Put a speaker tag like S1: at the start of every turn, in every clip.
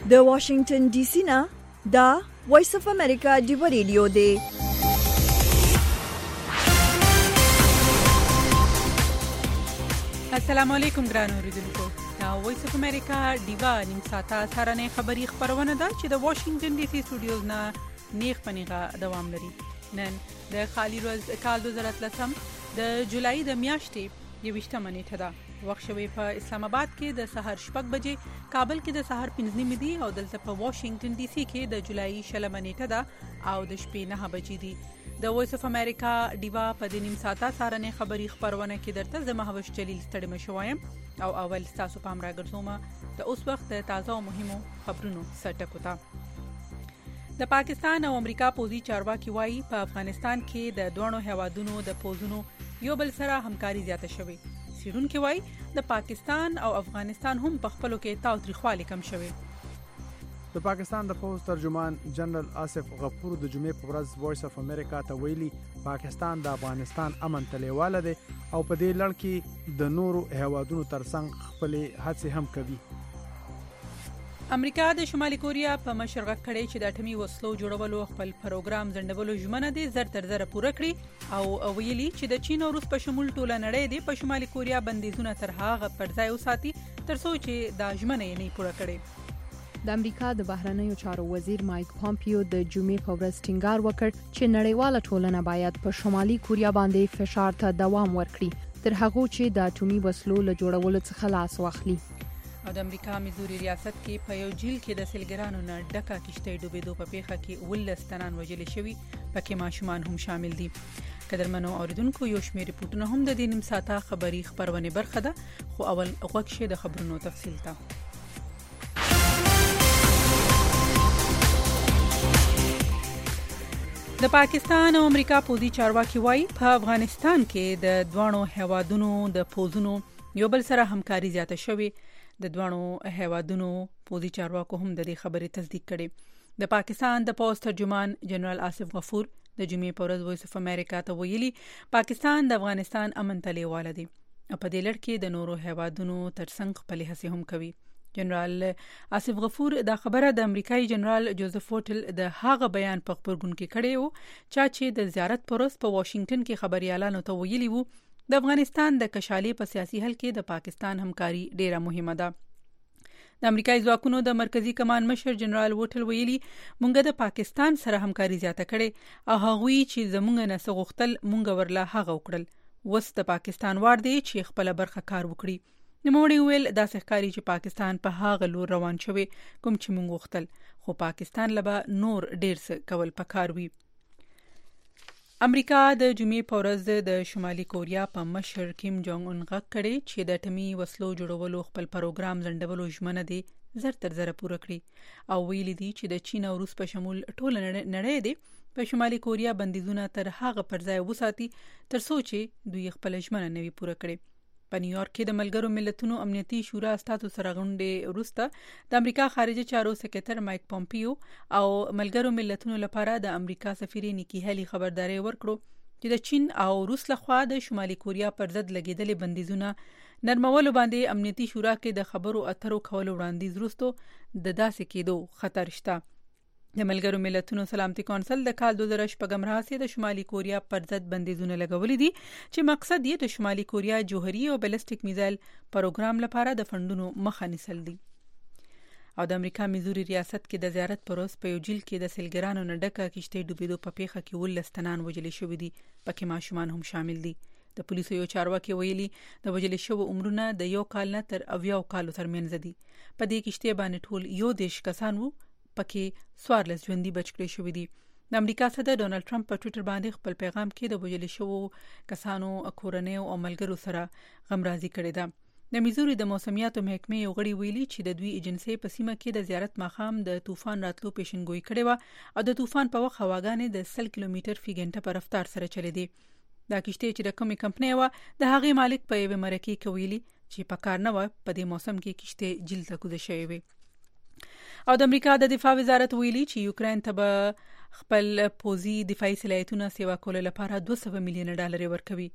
S1: د واشنگټن ډي سي نه دا وایس اف امریکا ډیو ریډیو دی.
S2: السلام علیکم ګران اوریدونکو. دا وایس اف امریکا ډیو نیم ساعته سارنه خبری خبرونه ده چې د واشنگټن ډي سي سټوډیوز نه نیغ پنیغه دوام لري. نن د خالی ورځ کال 2013 د جولای د میاشتې 28 نیټه ده. وخت شوی په اسلام آباد کې د سحر 6 بجې، کابل کې د سحر 5 دي او دلته په واشنگټن ډي سي کې د جولای 16 نیټه ده او د شپې 9 بجې دي. د وایس اف امریکا ډیوا په د نیم ساعته سارنه خبری خبرونه کې درته زما هوش جلیل ستړي مشوایم او اول تاسو پام راګرځوم د اوس وخت تازه او مهمو خبرونو سرټکو ته. د پاکستان او امریکا پوزي چارواکي وایي په افغانستان کې د دوه هیوادونو د پوزونو یو بل سره همکاري زیاته شوې. سیرونکو وایي د پاکستان او افغانستان هم په خپلو کې تاوتریخوالی کم شوی.
S3: د پاکستان د پوز ترجمان جنرال آصف غفور د جمعې په ورځ وایس اف امریکا ته ویلي پاکستان د افغانستان امن ته لیواله دی او په دې لړ کې د نورو هیوادونو ترڅنګ خپلې هڅې هم کوي.
S2: امریکا د شمالي کوریا په مشرغه کړي چې د اټومي وسلو جوړولو خپل پروګرام ځنډولو ژمنه دي زر تر زر پوره کړي او ویلي چې د چین او روس په شمول ټوله نړۍ دی په شمالي کوریا بندیزونه تر هغه پر ځای وساتي تر څو چې دا ژمنه یې نه پوره کړي.
S4: د امریکا د بهرنیو چارو وزیر مایک پامپیو د جمعې په ورځ ټینګار وکړ چې نړیواله ټولنه باید په شمالي کوریا باندې فشار ته دوام ورکړي تر هغه چې د اټومي وسلو له جوړولو څخه لاس واخلي.
S2: او د امریکا میزوري ریاست کې په یو جیل کې د سیلګرانو نه ډکه کشته ډوبېدو په پیښه کې 19 تنان وژل شوي، پکې ماشومان هم شامل دي. قدرمنو اوریدونکو یو شمېر ریپورتونه هم د دې نیم ساعته خبری خبرونه برخه ده، خو اول غوږ شي د خبرونو تفصیل ته. د پاکستان او امریکا پوزي چارواکي وایي په افغانستان کې د دوه هیوادونو د پوزونو یو بل سره همکاري زیاته شوې. د دوه هیوادونو پوزي چارواکو هم د دې خبرې تصدیق کړې. د پاکستان د پوز ترجمان جنرال آصف غفور د جمعې په ورځ وایس اف امریکا ته ویلي پاکستان د افغانستان امن ته لیواله دی او په دې لړ کې د نورو هیوادونو ترڅنګ خپل هڅې هم کوي. جنرال آصف غفور دا خبره د امریکایي جنرال جوزف وټل د هغه بیان په خبرګون کې کړی و چې د زیارت پر ورځ په واشنگټن کې خبريالانو ته ویلي وو د افغانستان د کشالي په سیاسي حل کې د پاکستان همکاري ډیره مهمه ده. د امریکایي ځواکونو د مرکزی کمان مشر جنرال وټل ویلي مونږ د پاکستان سره همکاري زیاته کړې او هغوی چې زمونږ نه سغختل مونږ ورلا هغه وکړل. وس د پاکستان وار دی چې خپل برخه کار وکړي. نوموړي ویل دا ښکاري چې پاکستان په هغه لور روان شوی کوم چې مونږ وختل، خو پاکستان لبا نور ډیر څه کول پکار وي. امریکا د جمعې په ورځ د شمالي کوریا په مشر کیم جونګ اون غږ کړی چې د اټومي وسلو جوړولو خپل پروګرام ځنډولو ژمنه دي زر تر زر پوره کړي او ویلي دي چې د چین او روس په شمول ټوله نړۍ دی په شمالي کوریا بندیزونه تر هغه پر ځای وساتي تر څو چې دوی خپل ژمنه نوي پوره کړي. په نیویارک کې د ملګرو ملتونو امنیتي شورا استازو سره غونډه وروسته د امریکا خارجه چارو سکرټر مایک پامپیو او ملګرو ملتونو لپاره د امریکا سفیر نیکی هلی خبرداري ورکړو چې د چین او روس لخوا د شمالي کوریا پر ضد لګیدلې بندیزونه نرمولو باندې امنیتي شورا کې د خبرو اترو کولو وړاندیز وروسته د داسې کېدو خطر شته. د ملګرو ملتونو سلامتي کونسل د کال 2014 راهیسې د شمالي کوریا پر ضد بندیزونه لګولې دي چې مقصد یې د شمالي کوریا جوهري او بالستیک میزایل پروګرام لپاره د فندونو مخه نیسل دي. او د امریکا میزوري ریاست کې د زیارت پر ورځ په یو جیل کې د سیلګرانو نه ډکه کشته ډوبېدو په پیښه کې 19 تنان وژل شوي دي، پکې ماشومان هم شامل دي. د پولیسو یو چارواکي ویلي د وژل شوو عمرونه د یو کال نه تر 90 کالو ترمنځ دي. په دې کشته باندې ټول یو دیش کسان وو، پکې 14 ژوندۍ بچ کړي شوي دي. د امریکا صدر ډونالد ټرمپ په ټوئیټر باندې خپل پیغام کې د وژل شوو کسانو کورنۍ او ملګرو سره غمرازي کړې ده. د میزوري د موسمیاتو محکمې یو غړي ویلي چې د دوی ایجنسي په سیمه کې د زیارت ماښام د طوفان راتلو پیشنګوئی کړې و او د طوفان په وخت هواګانې د 100 کیلومتر فی غنټه په رفتار سره چلې دي. دا کشته چې د کومې کمپنۍ و د هغې مالک په یوه مرکه کې ویلي چې په کار نه و په دې موسم کې کشته جیل ته کوزه شوې وي. او د امریکا د دفاع وزارت ویلي چې یوکرين ته به خپل پوزي دفاعي صلاحیتونه سیوا کول لپاره $200 ملیون ورکوي.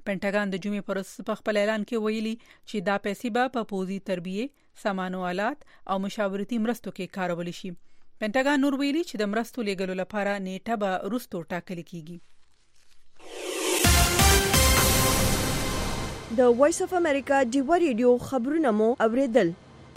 S2: پینټاګان د جمعې پر ورځ په خپل اعلان کې ویلي چې دا پیسې به په پوزي تربیه، سامان او آلات او مشاورتي مرستو کې کارول شي. پینټاګان نور ویلي چې د مرستو لیږلو لپاره نیټه به وروسته ټاکل کیږي.
S1: د وایس اف امریکا ډیوا ریډیو خبرونه مو اوریدل.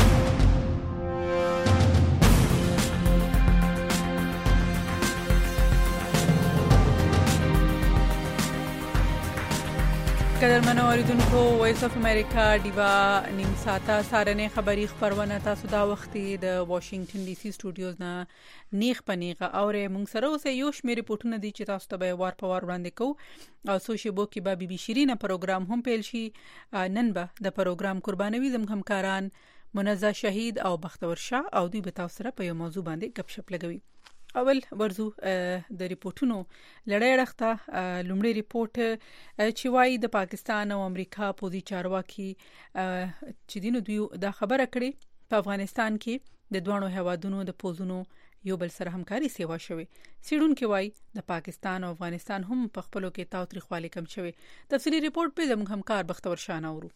S2: قدرمنو اوریدونکو، وایس اف امریکا ډیوا نیم ساعته سارنه خبری خبرونه تاسو دا وخت د واشنگټن ډي سي سټوډیوز نه نیغ پنیغه اورې مونږ سره اوس یو شمېر ریپورتونه دي چې تاسو ته به وار په وار وړاندې کوو او سوشي بو کې به بي شيرینه پروګرام هم پیل شي. نن به د پروګرام قربانوي زموږ همکاران منزه شهید او بختور شاه او دوی به تاسو سره په یو موضوع باندې گپ شپ لګوي. اول ورزو د ریپورتونو لړۍ راخته. لومړی ریپورت چې وايي د پاکستان او امریکا پوزي چارواکي چې دینو دوی دا خبره کړې په افغانستان کې د دوه هیوادونو د پوزونو یو بل سره همکاري سیوا شوي. سیډونکو وايي د پاکستان او افغانستان هم په خپلو کې تاوتریخوالي کم شوي. تفصیلی ریپورت په زموږ همکار بختور شاه نورو.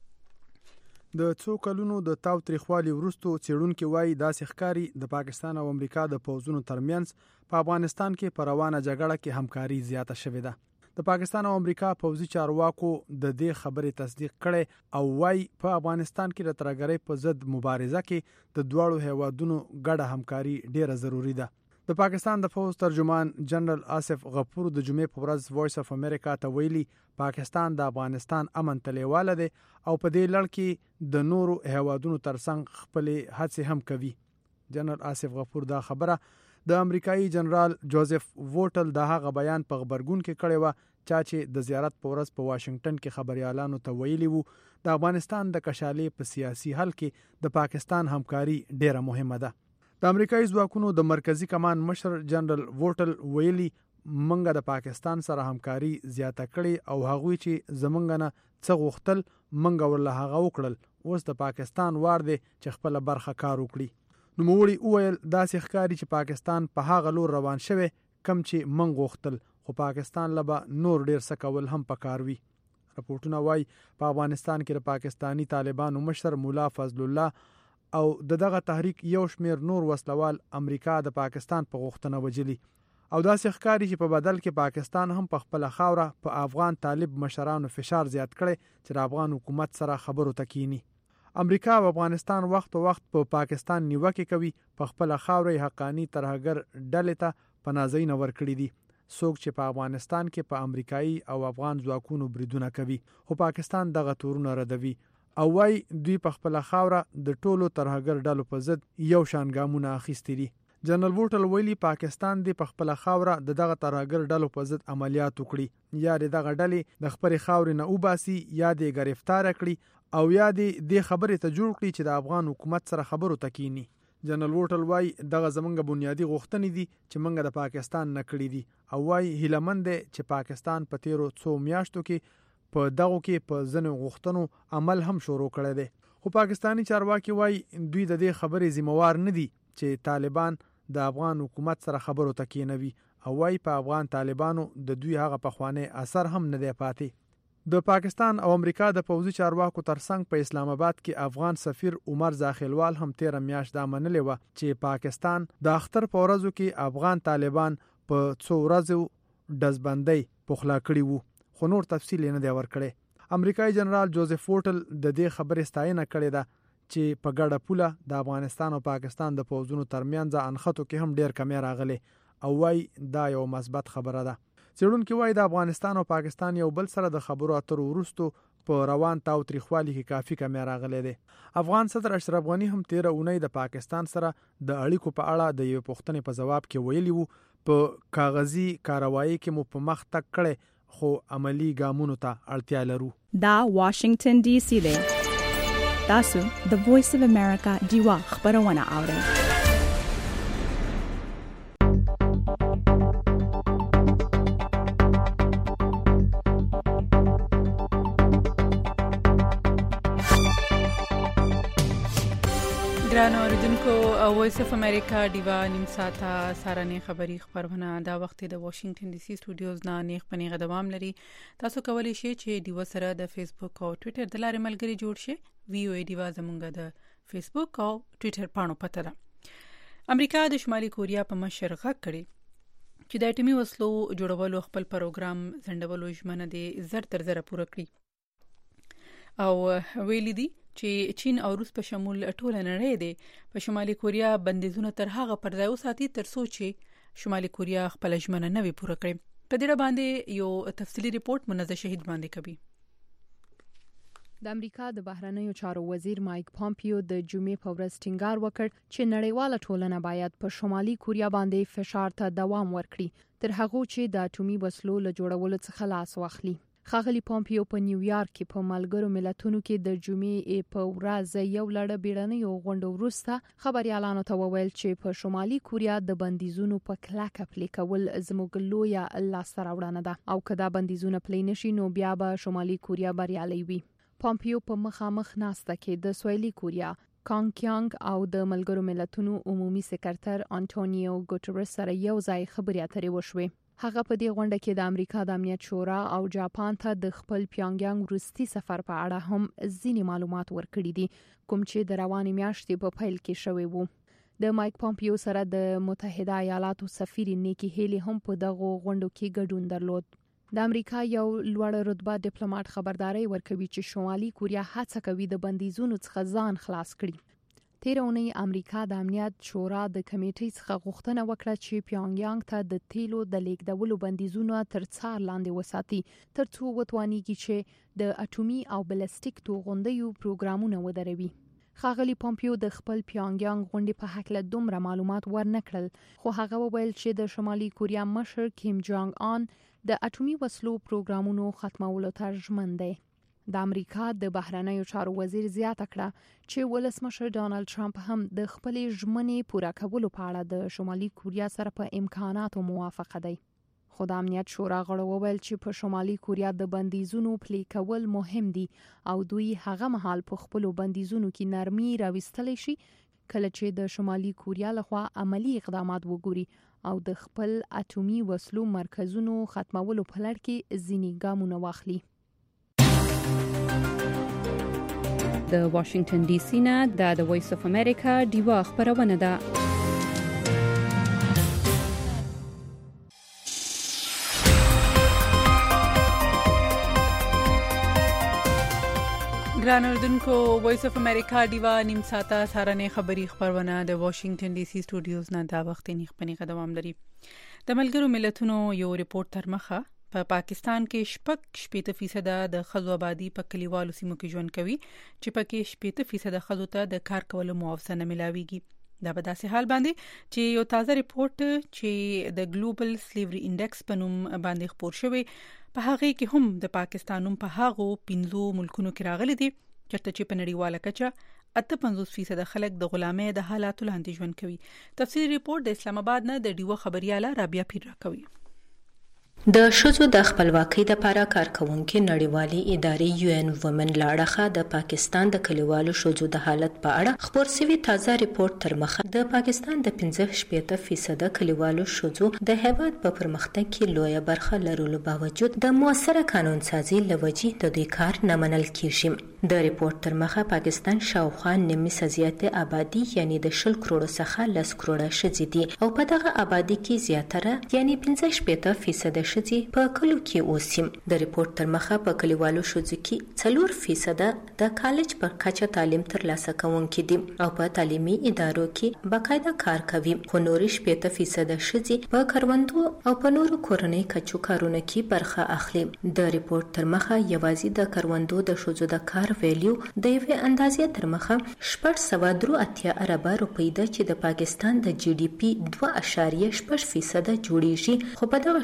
S3: د څو کلونو د تاوتریخوالي وروسته څېړونکي وایي داسې ښکاري د پاکستان او امریکا د پوځونو ترمنځ په افغانستان کې په روانه جګړه کې همکاري زیاته شوې ده. د پاکستان او امریکا پوځي چارواکو د دې خبرې تصدیق کړي او وایي په افغانستان کې د ترهګرۍ په ضد مبارزه کې د دوه هیوادونو ګډه همکاري ډیره ضروری ده. د پاکستان د فوج ترجمان جنرال آصف غفور د جمعې په ورځ وایس اف امریکا ته ویلي پاکستان د افغانستان امن تلیواله دی او په دې لړ کې د نورو هیوادونو ترڅنګ خپل هڅې هم کوي. جنرال آصف غفور دا خبره د امریکایي جنرال جوزف ووټل د هغه بیان په خبرګون کې کړې و چې د زیارت په ورځ په واشنگټن کې خبريالانو ته ویلي وو د افغانستان د کشالې په سیاسي حل کې د پاکستان همکاري ډیره مهمه ده. د امریکایي ځواکونو د مرکزی کمان مشر جنرال ووټل ویلي منګه د پاکستان سره همکاري زیاته کړي او هغوی چې زمونږ نه څه غوښتل منګه ورله هغه وکړل. اوس د پاکستان وار دی چې خپل برخه کار وکړي. نوموړي وویل داسې ښکاري چې پاکستان په هغه لور روان شوی کم چې منګ غوښتل خو پاکستان لبا نور ډیر څه کول هم پکار وي. راپورټونه وایي په افغانستان کې د پاکستانی طالبانو مشر مولا فضل الله او دغه تحریک یو شمیر نور وسلوال امریکا د پاکستان په غوښتنه وجلی او داسې ښکاري چې په بدل کې پاکستان هم په خپل خاوره په افغان طالب مشرانو فشار زیات کړي چې د افغان حکومت سره خبرو تکینی. امریکا او افغانستان وخت په وخت په پاکستان نیوکه کوي په خپل خاوره حقانی ترهګر ډلې ته پناهځای ورکړي دي. څوک چې په افغانستان کې په امریکایي او افغان ځواکونو بریدونه کوي خو پاکستان دغه تورونه ردوي او وايي دوی په خپل خاوره د ټولو ترهګر ډلو په ضد یو شان ګامونه اخیستي دي. جنرال ووټل ویلي پاکستان د په خپل خاوره دغه ترهګر ډلو په ضد عملیات وکړي یا دغه ډلې د خپل خاورې نه وباسي یا د گرفتار کړي او یا د خبرې ته جوړ کړي چې د افغان حکومت سره خبرو تکینی. جنرال ووټل وايي دغه زمونږ بنیادی غوښتنې دي چې موږ د پاکستان نه کړې دي او وايي هیلمند دی چې پاکستان په تیرو 2 میاشتو کې په دغه کې په ځنو غوښتنو عمل هم شروع کړی دی. خو پاکستانی چارواکي وايي دوی د دې خبرې ذمہوار نه دي چې طالبان د افغان حکومت سره خبرو تکینوي او وايي په افغان طالبانو د دوی هغه پخوانی اثر هم نه دی پاتې. د پاکستان او امریکا د پوځي چارواکو ترڅنګ په اسلام آباد کې افغان سفیر عمر زاخیلوال هم 13 میاشت دا منلې و چې پاکستان د اختر په ورځو کې افغان طالبان په 2 ورځو دزبندۍ پخلا کړی وو خو نور تفصیل نه دی ورکړی. امریکایي جنرال جوزف ووټل د دې خبرې ستاینه کړې ده چې په ګډه پوله د افغانستان او پاکستان د پوځونو ترمنځ انخته کې هم ډیر کمی راغلي او وايي دا یو مثبت خبره ده. څېړونکي وايي د افغانستان او پاکستان یو بل سره د خبرو اترو وروسته په روان تاوتریخوالي کې کافي کمی راغلی دی. افغان صدر اشرف غنی هم 13 اونۍ د پاکستان سره د اړیکو په اړه د یو پوښتنې په جواب کې ویلي وو په کاغذي کاروایی کې مو په مخ تک کړي خو عملی ګامونو ته اړتیا لرو.
S5: دا واشنگټن ډي سي دی. تاسو د وایس اف امریکا ډیوا خبرونه اورئ.
S2: ګران اوریدونکو وایس اف امریکا دیوا نیم ساعته سارنې خبری خبرونه دا وخت د واشنگټن ډي سي سټوډیوز نه نیغ پنیغه دوام لري. تاسو کولی شئ چې دیوا سره د فیسبوک او ټوئیټر د لارې ملګري جوړ شئ. وی او ای دیوا زمونږ د فیسبوک او ټوئیټر پاڼو پته ده. امریکا د شمالي کوریا په مشر غږ کړي چې د اټومي وسلو جوړولو خپل پروګرام ځنډولو ژمنه دي زر تر زر پوره کړي او ویلي دي چې چین او روس په شمول ټول نړۍ دی په شمالي کوریا بندیزونه تر هغه پر ځای وساتي تر څو چې شمالي کوریا خپل ژمنه نه وي پوره کړې. په دې اړه باندې یو تفصیلی ریپورت منزه شهید باندې کوي.
S4: د امریکا د بهرنیو چارو وزیر مایک پامپیو د جمعې په ورځ ټینګار وکړ چې نړیواله ټولنه باید په شمالي کوریا باندې فشار ته دوام ورکړي تر هغه چې د اټومي وسلو له جوړولو څخه لاس واخلي. ښاغلي پامپیو په نیویارک کې په ملګرو ملتونو کې د جمعې په ورځ یو لړ بیړنیو غونډو وروسته خبريالانو ته وویل چې په شمالي کوریا د بندیزونو په کلکه پلي کول زموږ لویه لاسته راوړنه ده او که دا بندیزونه پلي نشي نو بیا به شمالي کوریا بریالي وي. پامپیو په مخامخ ناسته کې د سویلي کوریا کانګ کیانګ او د ملګرو ملتونو عمومي سکرټر انټونیو ګوټرس سره یو ځای خبرې اترې وشوې. هغه په دې غونډه کې د امریکا د امنیت شورا او جاپان ته د خپل پیونګیانګ وروستي سفر په اړه هم ځینې معلومات ورکړي دي کوم چې د روانې میاشتې په پیل کې شوی وو. د مایک پامپیو سره د متحده ایالاتو سفیر نیکی هیلی هم په دغه غونډو کې ګډون درلود. د امریکا یو لوړ رتبه ډیپلوماټ خبرداري ورکوي چې شمالي کوریا هڅه کوي د بندیزونو څخه ځان خلاص کړي. تیر اونۍ امریکا د امنیت شورا د کمیټې څخه غوښتنه وکړه چې پیونګیانګ ته د تیلو د لیږدولو بندیزونه تر څار لاندې وساتي ترڅو وتوانیږي چې د اټومي او بلستیک توغندیو پروګرامونه ودروي. ښاغلي پامپیو د خپل پیونګیانګ غونډې په هکله دومره معلومات ورنکړل خو هغه وویل چې د شمالي کوریا مشر کیم جونګ ان د اټومي وسلو پروګرامونو ختمولو ته ژمن دی. د امریکا د بهرنیو چارو وزیر زیاته کړه چې ولسمشر ډانلډ ټرمپ هم د خپلې ژمنې پوره کولو په اړه د شمالي کوریا سره په امکاناتو موافقه دی. خو د امنیت شورا غړو وویل چې په شمالي کوریا د بندیزونو پلي کول مهم دي او دوی هغه مهال په خپلو بندیزونو کې نرمي راوستلی شي کله چې د شمالي کوریا لخوا عملی اقدامات وګوري او د خپل اټومي وسلو مرکزونو ختمولو په لړ کې ځینې ګامونه واخلي.
S6: د واشنگټن ډي سي نه د وایس اف امریکا دیوا خبرونه ده.
S2: ګران اوریدونکو وایس اف امریکا دیوا نیم ساعته سارنې خبری خبرونه د واشنگټن ډي سي سټوډیوز نه دا وخت نیغ پنیغه دوام لري. د ملګرو ملتونو یو ریپورت تر مخه په پاکستان کې 80% د خزو آبادی په کلیوالو سیمو کې ژوند کوي چې پکې 80% خزو ته د کار کولو معاوضه نه ملاويږي. دا په داسې حال باندې چې یو تازه ریپورت چې د ګلوبل سلیوري انډیکس په نوم باندې خپور شوی په هغه کې هم د پاکستان په هغو 15 ملکونو کې راغلي دي چرته چې په نړیواله کچه 58% خلک د غلامۍ د حالاتو لاندې ژوند کوي. تفصیلی ریپورت د اسلام آباد نه د ډیوه خبرياله رابعه پیر راکوي.
S7: د ښځو د خپلواکۍ لپاره کارکونکو نړیوالې ادارې UN وومن لاړخه د پاکستان د کلیوالو ښځو د حالت په اړه خبر سوي تازه ریپورت تر مخه د پاکستان د 15% کلیوالو ښځو د هیواد په پرمختګ کې لویه برخه لرلو باوجود د موثره قانون سازي لوجې د دوی کار نه منل کیږي. د ریپورت تر مخه پاکستان شاوخوا نیمه سزیات آبادی یعنی د 10 کروڑ څخه 10 کروڑ ښځې دي او په دغه آبادی کې زیاتره یعنی 15% ښځې په کلو کې اوسي. د ریپورت تر مخه په کلیوالو ښځو کې 4% د کالج پر کچه تعلیم ترلاسه کوونکي دي او په تعلیمي ادارو کې باقاعده کار کوي خو نور 80% ښځې په کروندو او په نورو کورنۍ کچو کارونه کې برخه اخلي. د ریپورت تر مخه یوازې د کروندو د ښځو د کار ویلیو د یوې اندازې تر مخه 883 اربه روپۍ ده چې د پاکستان د GDP 2.6% جوړیږي خو په دغه ښځو کې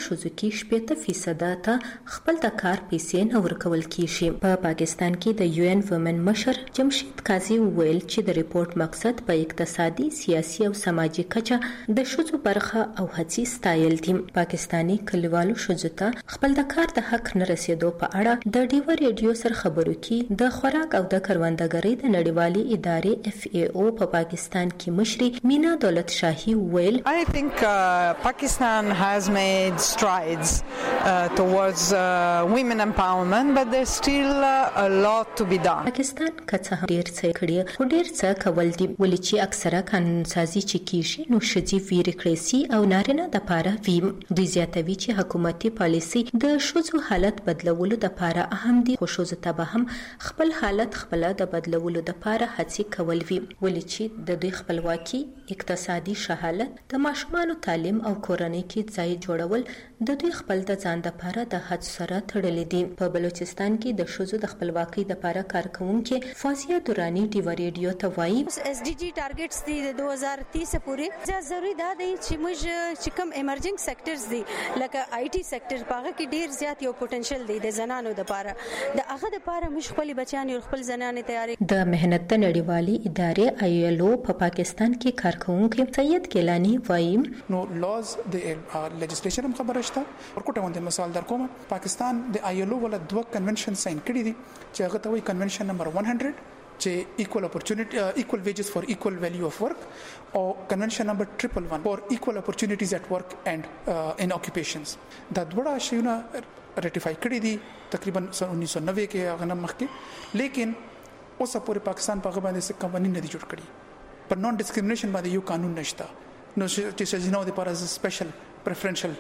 S7: کې 70% ته خپل د کار پیسې نه ورکول کیږي. په پاکستان کې د UN وومن مشر جمشید قاضي ویل چې د ریپورت مقصد په اقتصادي، سیاسي او سماجي کچه د ښځو برخه او هڅې ستایل دي. پاکستاني کلیوالو ښځو ته خپل د کار د حق نه رسیدو په اړه د ډیو ریډیو سره خبرو کې د خوراک او د کروندګرۍ د نړیوالې ادارې FAO په پاکستان کې مشري مینا دولت شاهي ویل
S8: I think Pakistan has made strides towards women empowerment but there's still a lot to be done.
S7: پاکستان کڅه ډیر څه کړی خو ډیر څه کول دي ولې چې اکثره قانون سازي چې کیږي نو شدي بیروکراسي او نارینه د پاره ویم دوی زیاتوي چې حکومتي پالیسي د شوزو حالت بدلولو د پاره اهم دي خو شوزو ته به هم خپل حالت خپل د بدلولو د پاره هڅې کول وی ولې چې د دوی خپلواکي اقتصادي شهالت د ماشومانو تعلیم او کورنۍ کې ځای جوړول د دوی خپل د ځان د پاره د هڅو سره تړلې دي. په بلوچستان کې د شوزو د خپلواکۍ د پاره کارکونکو فوزیه دورانی ډیو ریډیو ته وایي
S9: SDG ټارګټس دي د 2030 پورې ضروري دا دی چې موږ چې کوم ایمرجنګ سېکټرز دي لکه IT سېکټر پاغه کې ډیر زیات یو پوتنشل دی د زنانو د پاره د هغه د پاره موږ خپل بچیان او خپل زنانې تیاری
S7: د مهنت د نړیوالې ادارې ILO په پاکستان کې کارکونکو سید ګیلانی وایي
S10: نو لاز د لیجسلیشن هم خبره شته ورکوټه باندې مثال در کوم پاکستان د ILO ولا دوه کنونشن ساين کړی دي چې هغه ته وایي کنونشن نمبر 100 چې equal opportunity equal wages for equal value of work او convention number 111 for equal opportunities at work and in occupations دا دوه شیونه رټیفای کړی دي تقریبا 1990 کې هغه نه مخکې لیکن اوس پورې پاکستان په باندې څه قوانين نه دي جوړ کړی پر نون ډیسکریمینیشن باندې یو قانون نشته نو چې سجنو د پر سپیشل preferential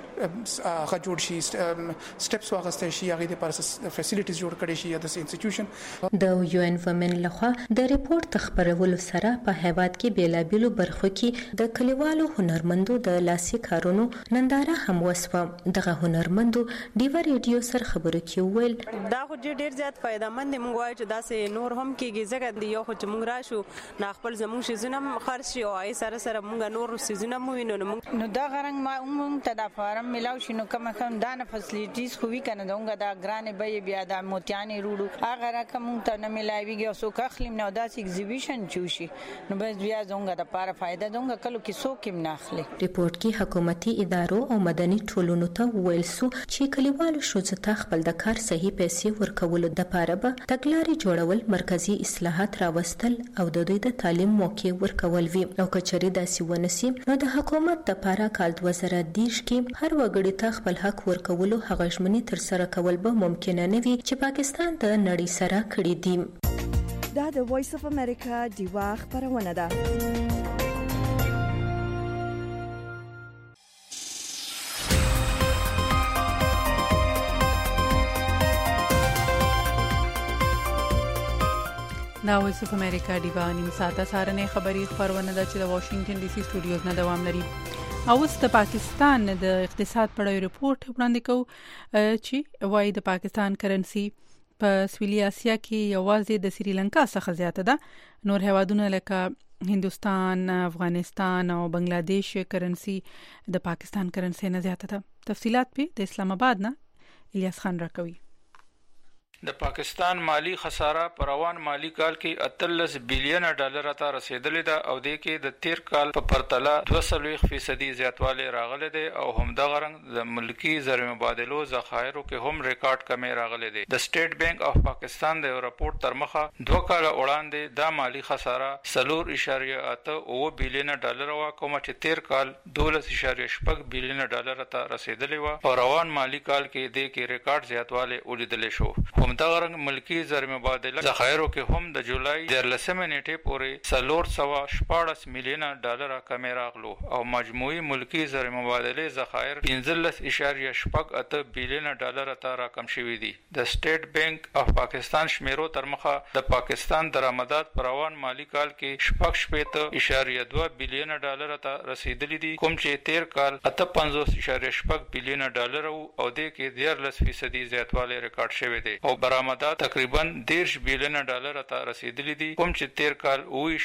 S10: جوړ شي steps واغسته شي هغه د پارس فیسیلیټیز جوړ کړي شي د انسټیټیوشن
S7: د UN وومن لخوا د ریپورت خبرولو سره په هیواد کې بیلابیلو برخو کې د کلیوالو هنرمندو د لاسي کارونو ننداره هم وسوه. دغه هنرمندو ډیو ریډیو سره خبرو کې ویل
S11: دا خو ډیر زیات فائدمن موږ وایو چې دا سه نور هم کېږي ځکه دی یو خو چې موږ راشو نه خپل زموږ شیزونه خرڅ شي او آی سره سره موږ نور شیزونه مو وینو نو دا غرنګ ما ته دا فارم ملاو شي نو کم دا نه فیسیلیټیز خو وی کنه دونګه دا ګرانې به بیا د موتیانی روډو هغه رقم ته نه ملاویږي او سو کخلم نو دا ایگزیبیشن چوشي نو بس بیا دونګه د پاره فائدہ دونګه کلو کې سو کېم نه اخلي.
S7: ریپورت کې حکومتي ادارو او مدني ټولنو ته ویل سو چې کلیوالو شوزو ته خپل د کار صحیح پیسې ورکول د پاره به تګلارې جوړول مرکزی اصلاحات راوستل او د دوی د تعلیم موقع ورکول وی او کچري داسې ونسی نو د حکومت د پاره کال 2010 کې هر وګړي ته خپل حق ورکولو هغه ژمنې تر سره کول به ممکن نه وي چې پاکستان د نړۍ سره کړی دي.
S1: دا د وایس اف امریکا دیوا خبرونه ده.
S2: دا وایس اف امریکا دیوا نیم ساعته سارنې خبري خبرونه ده چې د واشنگټن ډي سي سټوډیوز نه دوام لري. اوس د پاکستان د اقتصاد په اړه ریپورت وړاندې کوو چې وايي د پاکستان کرنسي په سویلي اسیا کې یوازې د سریلانکا څخه زیاته ده. نور هیوادونه لکه هندوستان، افغانستان او بنگلاديش کرنسي د پاکستان کرنسي نه زیاته ده. تفصيلات په د اسلام آباد نه الیاس خان راکوي.
S12: د پاکستان مالی خساره پر روان مالی کال کې 13 بلین ډالر ته رسیدلې ده او د کې د تیر کال په پرتله 2% زیاتوالی راغلی دی او همدغه رنګ د ملکی زر مبادلو ذخایرو کې هم ریکارډ کمی راغلی دی. د سټیټ بانک اف پاکستان د راپورټ تر مخه 2 کال وړاندې د مالی خساره 4.8 بلین ډالر وا کوم چې تیر کال 12.8 بلین ډالر ته رسیدلې و او روان مالی کال کې د کې ریکارډ زیاتوالی ولیدل شو. همدغه رنګ ملکی زر مبادله ذخایرو کې هم د جولای 13 نیټې پورې 414 میلیون ډالر کمی راغلو او مجموعي ملکی زر مبادله ذخایر 15.8 بلین ډالر ته راکم شوي دي. د سټیټ بانک اف پاکستان شمیرو تر مخه د پاکستان درآمدات پر روان مالی کال کې 8.2 بلین ډالر ته رسیدلي دي کوم چې تیر کال 58.8 بلین ډالر او د کې 13% زیاتوالی ریکارډ شوی دی او برآمدات تقریبا 10 بلین ډالر ته رسیدلي دي، کوم چې تیر کال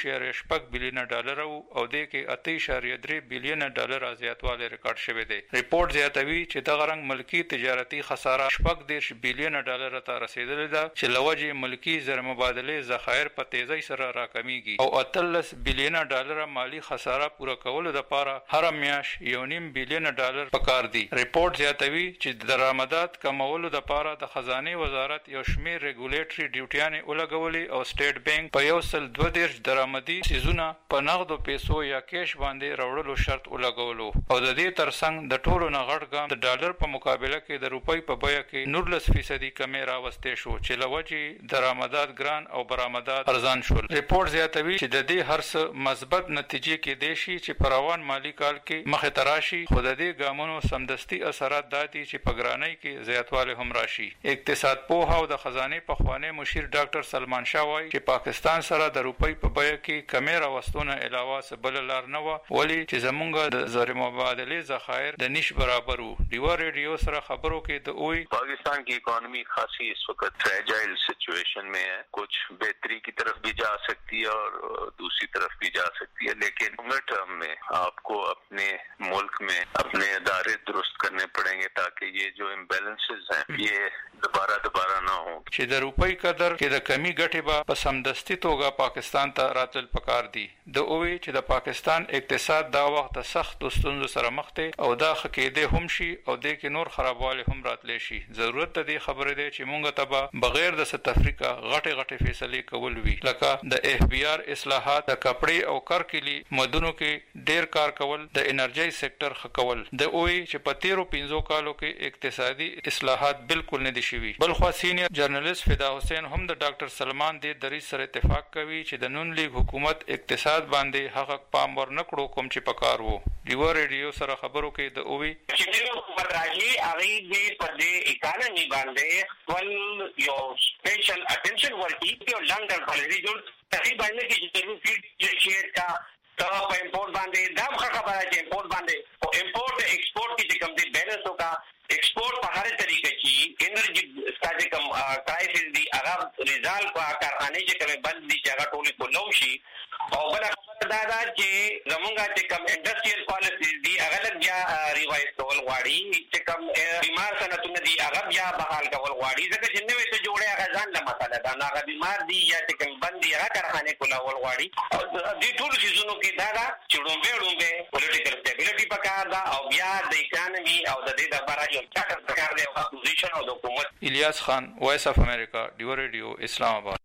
S12: 9.8 بلین ډالر او د کې 8.3 بلین ډالر زیاتوالی ریکارډ شوی دی. ریپورت زیاتوي چې دغه رنګ ملکی تجارتي خساره 10 بلین ډالر ته رسیدلې ده چې لوجه ملکی زر مبادله ذخایر په تیزی سره راکمیږي او 13 بلین ډالر مالی خساره پوره کولو لپاره هر میاش 1.5 بلین ډالر پکار دي. ریپورت زیاتوي چې درآمدات کمولو لپاره د خزانه وزارت یو شمېر ریګولیټري ډیوټیانې ولګولې او سټیټ بانک په 1.2 درآمدي سيزونه په نغدو پیسو یا کیش باندې راوړلو شرط ولګولو او د دې ترڅنګ د ټولو نه غټ ګام د ډالر په مقابله کې د روپۍ په بیه کې 19% کمی راوستې شو چې لوجه درآمدات ګران او برآمدات ارزان شول. ریپورت زیاتوي چې د دې هر څه مثبت نتیجې کې دیشي چې په روان مالی کال کې مخه تراشي، خو د دې ګامونو سمدستي اثرات داتي چې په ګرانۍ کې زیاتوالی هم راشي. اقتصاد پوه او د خزانه په خوانی مشیر ډاکټر سلمان شاه وایي چې پاکستان سره د روپۍ په بیه کې کمی راوستونه علاوه سبل لار نه و، ولی چې زمونږ د زر مبادله ذخایر د نش برابر وو. ډیوا ریډیو سره خبرو کې د اوئی
S13: पाकिस्तान की इकोनॉमी खासी इस वक्त fragile situation में है, कुछ बेहतरी की तरफ भी जा सकती है और दूसरी तरफ भी जा सकती है, लेकिन लॉन्गर टर्म में आपको अपने मुल्क में अपने अदारे दुरुस्त करने पड़ेंगे ताकि ये जो इम्बैलेंसेस हैं ये दोबारा ना हो.
S12: چې د روپۍ قدر کې د کمی ګټې به په سمدستي توګه پاکستان ته راتل پکار دي. د اووی چې د پاکستان اقتصاد دا وخت د سخت ستونزو سره مخ دی او دا خکېده هم شي او د کې نور خرابوالی هم راتلی شي. ضرورت د دې خبرې دی چې مونږ ته به بغیر د ساوث افریقا غټې فیصلې کول وي، لکه د FBR اصلاحات، د کپړې او کرکلی مدونو کې ډیر کار کول، د انرژي سېکټر خکول. د اووی چې په 13-15 کالو کې اقتصادي اصلاحات بالکل نه دي شوي. بل خو سینیئر جرنالست فدا حسین هم د ډاکټر سلمان د دریځ سره اتفاق کوي چې د نون لیگ حکومت اقتصاد باندې حق پام ور نکړو کوم چې پکار وو. ډیوا ریډیو سره خبرو کې د اووی
S14: چې حکومت راځي هغه دې په دې اکانومي باندې ول یو سپیشل اټینشن ورکړي چې لنډر پالیسي جوړ تقریبا باندې چې د فیلډ شیټ کا په امپورټ باندې دا خبره چې امپورټ باندې او امپورټ ایکسپورټ کې کوم دي بیلنس وکا एक्सपोर्ट په هر طریقې کې انرژي ستاسو کوم کرایسس دی هغه ریزالو کارخانه چې کوم بند دي چې هغه ټول کو نو شي او بل خبره دا چې زمونږه چې کوم انډستریال پالیسیز دي هغه لږه ریوایز کول غواړي چې کوم بیمار صنعتونه دي هغه بیا بحال کول غواړي ځکه چې نوې ته جوړه هغه ځان له مسله دا هغه بیمار دي یا چې کوم بند دي هغه کارخانه کول غواړي او د ټول شیزونو کې دا چې ډومبه پولیټیکل سټیبিলিټي پکار دا او بیا د اکانومي او د دې لپاره یو چاټر پکار دی او پوزیشن او د حکومت.
S12: الیاس خان، وایس اف امریکا، ډیوا ریډیو، اسلام آباد.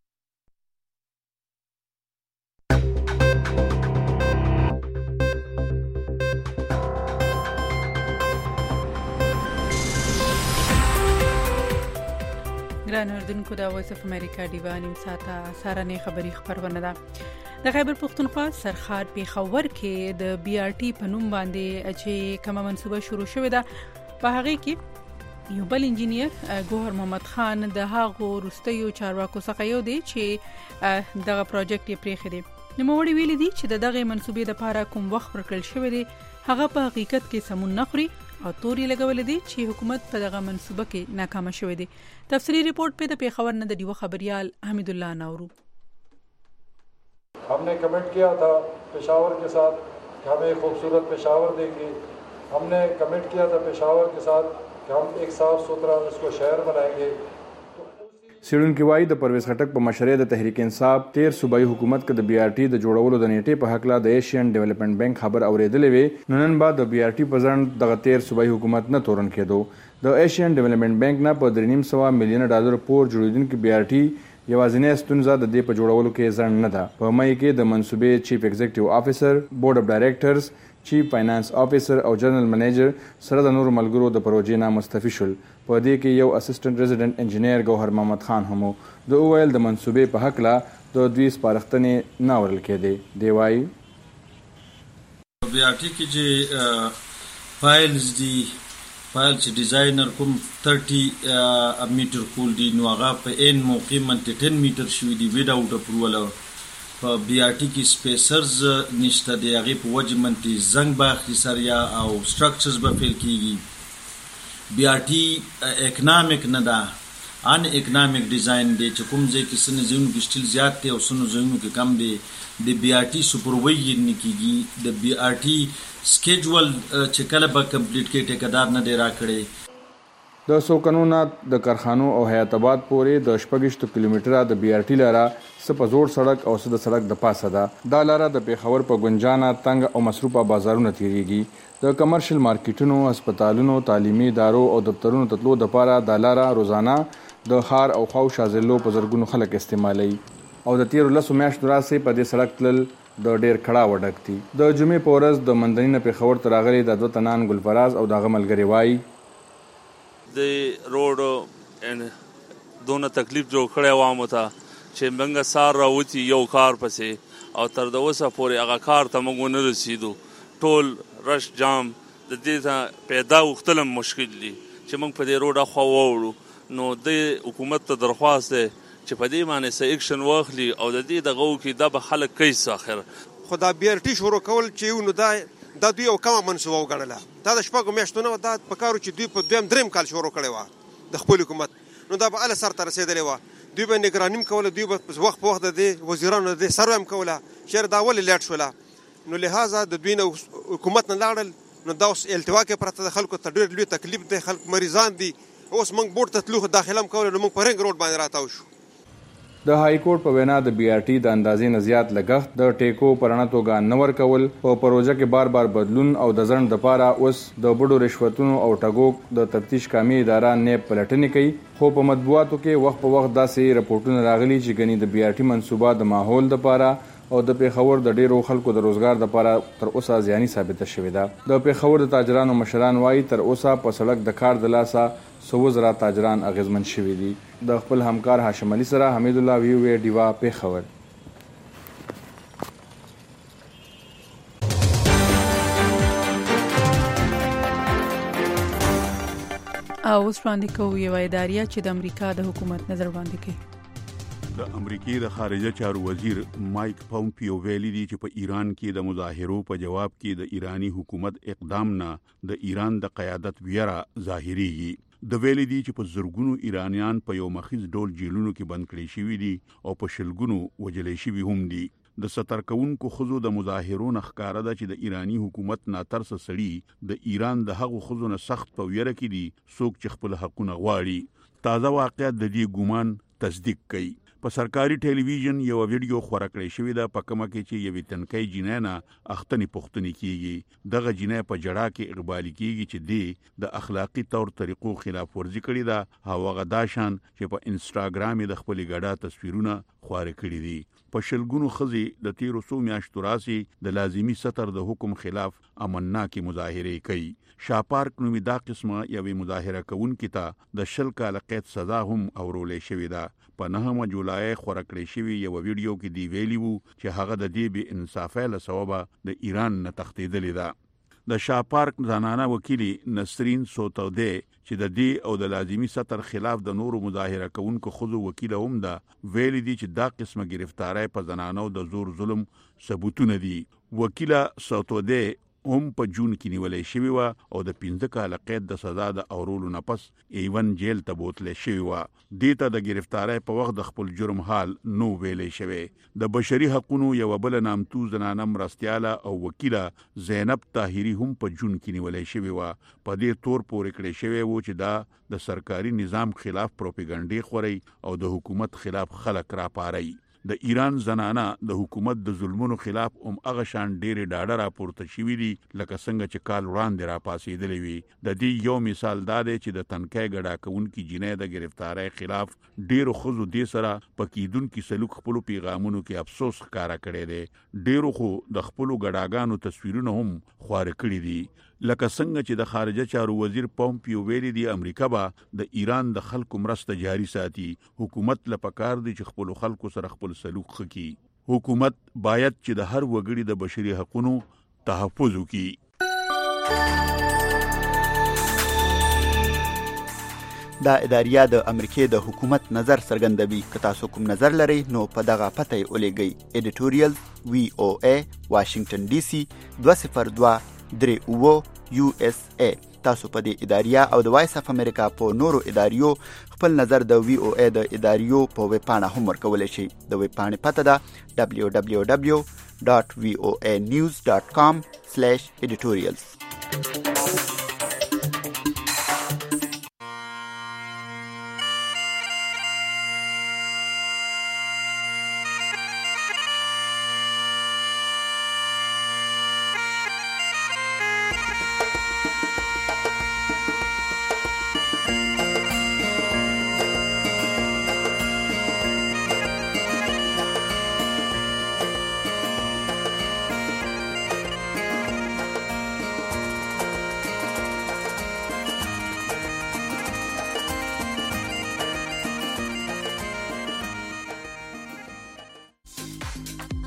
S2: ګران اردوونکو د وایس اف امریکا ډیوا نیم ساعته سارنې خبری خبرونه ده. د خیبر پختونخوا سرخار پیښور کې د BRT په نوم باندې چې کومه منصوبه شروع شوې ده په هغه کې یو بل انجینیر ګوهر محمد خان د هغو روستیو چارواکو څخه یو دی چې دغه پروجیکټ یې پریښی دی. نوموړي ویلي دي چې دغه منصوبې لپاره کوم وخت ورکړل شوی دی هغه په حقیقت کې سمون نه خوري او توري لګول دي چې حکومت په دغه منصوبه کې ناکام شوی دی. تفصیلی رپورت په د پیښور نه د ډیوا خبريال حمید الله نورو.
S15: हमने कमिट किया था पेशावर के साथ कि हमें खूबसूरत पेशावर देगी. हमने कमिट किया था पेशावर के साथ कि हम एक साफ सुथरा इसको शहर बनाएंगे.
S16: سیډونکو وايي د پرویز خټک په مشرۍ د تحریک انصاف 13 صوبایي حکومت کې د BRT د جوړولو د نیټې په حق لا د ایشین ډیولپمنٹ بانک خبر اوریدلې وي. نن بعد د BRT په ځان دغه 13 صوبایي حکومت نه تورن کېدو. د ایشین ډیولپمنٹ بانک نه په 3.5 میلیون ډالر پور جوړیدونکو BRT یوازینی ستونزه د دې په جوړولو کې ځان نه ده. په مې کې د منصوبې چیف ایگزیکټیو افیسر، بورډ اف ډایریکټرز، چیف فاینانس افیسر او جنرال منیجر سره د نور ملګرو د پروژې نه مستفید شول. په دې کې یو اسسټنټ ریزیډنټ انجینیر ګوهر محمد خان هم د اوایل د منصوبې په حق لا د دوی سپارښتنې نه ورل کېدې. دی وايي
S17: BRT کې چې فایلز دي فایل چې ډیزاینر کوم 30 میټر کول دي نو هغه په ان موقع منته 10 میټر شوی دی وډاوټ اپروول. په BRT کې سپیسرز نشته دی هغه په وجه منته زنګ باخي سریا او سټرکچرز به فیل کیږي. BRT اکونومیک نه ده ان اکونومیک ډیزاین دی چې کوم ځای کې سن زینو کې سټیل زیات دی او سن زینو کې کم دی د بي آر ټي سپروایزر نکېږي د بي آر ټي سکیجول چې کله به کمپلیټ کې ټیکدار نه دی راکړي
S16: د سو قانونا د کارخانو او حیات آباد پورې د 26 کیلومتره د بي آر ټي لاره سپه زوړ سړک او د سړک د پاسه ده دا لاره د پیښور په ګنجانا تنگ او مصروفه بازارونو تیریږي د کمرشل مارکیټونو هسپتالونو تعلیمي ادارو او دفترونو تطلو د پاره د لاره روزانه د خار او خو شازلو په زرګونو خلک استعمالي او د 13 میاشتو راسي په دې سړک تل د ډیر کړه وډکتي د جمعې په ورځ د مندنی نه پیښور تراغلي د دوه تنان ګلفراز او د غملګری وای
S18: د روډ ان دونه تکلیف جوړ کړی عوامو ته چې منګه سار راوتی یو کار پسې او تر دوسه پورې هغه کار ته موږ نه رسیدو ټول رش جام د دې ته پیدا وختلم مشکل دي چې موږ په دې روډه خو وړو نو د حکومت ته درخواست ده چې په دې باندې سه اکشن واخلي او د دې دغه کې د به خلک کیس اخر
S19: خدا بیرټي شروع کول چې نو دا دوی یو کومه منسوبه وګڼله دا د شپږو میاشتو نه دا په کارو چې دوی په دویم دریم کال شروع کړي و د خپل حکومت نو دا به ال سر ته رسیدلی و دوی به نگرانیم کوله دوی به وخت په وخت د وزیرانو د سروم کوله شر دا ول لیټ شوله نو لہذا د دوی نو حکومت نه لاړل نو دا اوس التوا کې پرته د خلکو ته ډېر لوی تکلیف دی خلک مریضان دي اوس موږ بورډ ته تلو داخلم کوله نو موږ په رنګ روډ باندې راتاو شو
S16: د های کورټ په وینا د بي آر ټي د اندازې نه زیات لګښت د ټیکو پرانه توګه نور کول او پروژه کې بار بار بدلون او د ځند د پاره اوس د بډو رشوتونو او ټګو د تفتیش کامي اداره نه پلټنې کوي خو په مطبوعاتو کې وخت په وخت داسې راپورټونه راغلي چې غني د بي آر ټي منسوبه د ماحول د پاره او د پیښور د ډیرو خلکو د روزګار د پاره تر اوسه زیانی ثابته شوې ده د پیښور د تاجرانو مشران وایي تر اوسه په سړک د کار د لاسه 100 زره تاجران اغیزمن شوي دي د خپل همکار هاشم علي سره حمید الله وی ډیوا پیښور
S2: او اوس وړاندې کوو یوه اداریه چې د امریکا د حکومت نظر وړاندې کوي
S20: د امریکای د خارجه چارو وزیر مایک پومپیو ویلي دی چې په ایران کې د مظاهرو په جواب کې د ایرانی حکومت اقدام نه د ایران د قیادت ویره ظاهريږي د ویلي دی چې په زرګونو ایرانیان په یو مخیز ډول جیلونو کې بند کړي شوي دي او په شلګونو وجلې شوي هم دي د ستر کوونکو خزو د مظاهرو نخکاره ده چې د ایرانی حکومت ناترس سړي د ایران د هغو خزو نه سخت په ویره کې دي څوک چې خپل حقونه غواړي تازه واقعیت د دې ګومان تصدیق کوي په سرکاري ټلویزیون یو ویډیو خبره کړې شوې ده په کومه کې چې یو تنکي جنانه اختنی پختنی کیږي دغه جنې په جړه کې اقبالي کیږي چې د اخلاقی تور طریقو خلاف ورزي کړې ده او هغه داشان چې په انستګرام د خپل ګډا تصویرونه خواره کړې دي په شلګونو خزي د 1300 میاشتو راسي د لازمی ستر د حکم خلاف امنناکي مظاهره کوي شاپارک نومي دا قسمه یوې مظاهره کوونکې ته د 10 کال قید سزا هم اورولې شوې ده په 9 جولای خوره کړې شوې یو ویډیو کې دی ویلی وو چې هغه د دې به انصافه له سببه د ایران نه تښتېدلې ده د شاپارک زنانه وکیلی نسرین سوتودے چې د دې او د لازمی ستر خلاف د نورو مظاهره کوونکو خزو وکیل هم ده ویلي دي چې دا قسمه گرفتاری په زنانو د زور ظلم ثبوتونه دي وکیله سوتودے هم په جون کې نیولې شوی و او د 15 کال قید د سزا د اورولو نه پس ایون جیل ته بوتلې شوی و دیته د گرفتاری په وخت د خپل جرم حال نو ویلې شوی د بشري حقوقو یو بل نامتو زنانه مرستياله او وکیله زینب طاهری هم په جون کې نیولې شوی و په دې تور پورې کړې شوی و چې دا د سرکاري نظام خلاف پروپاګاندا خوري او د حکومت خلاف خلک را پاري د ایران زنانه د حکومت د ظلمونو خلاف هغه شان ډېر ډاډه راپورته شوي دي لکه څنګه چې کال وړاندې را پاسېدلې وي د دې یو مثال دا دی چې د تنکۍ ګډا کوونکي جنې د گرفتاری خلاف ډېرو خزو دې سره په کیدونکي سلوک خپل پیغامونو کې افسوس ښکارا کړی دی ډېرو خو د خپل ګډاګانو تصویرونه هم خواره کړي دي لکه څنګه چې د خارجه چارو وزیر پومپیو ویلي دی امریکا به د ایران د خلکو مرسته جاري ساتي حکومت لپاره دی چې خپل خلکو سره خپل سلوک خکي حکومت باید چې د هر وګړي د بشري حقوقو تحفظ وکړي
S21: دا اداریه د امریکای د حکومت نظر څرګندوي که تاسو کوم نظر لرئ نو په دغه پته یې ولېږئ editorial VOA Washington DC 202 USA تاسو په دې اداریه او د وایس اف امریکا په نورو اداریو خپل نظر د وی او ای د اداریو په ویب پاڼه هم ورکولی شئ. د ویب پاڼې پته ده www.voanews.com/editorials.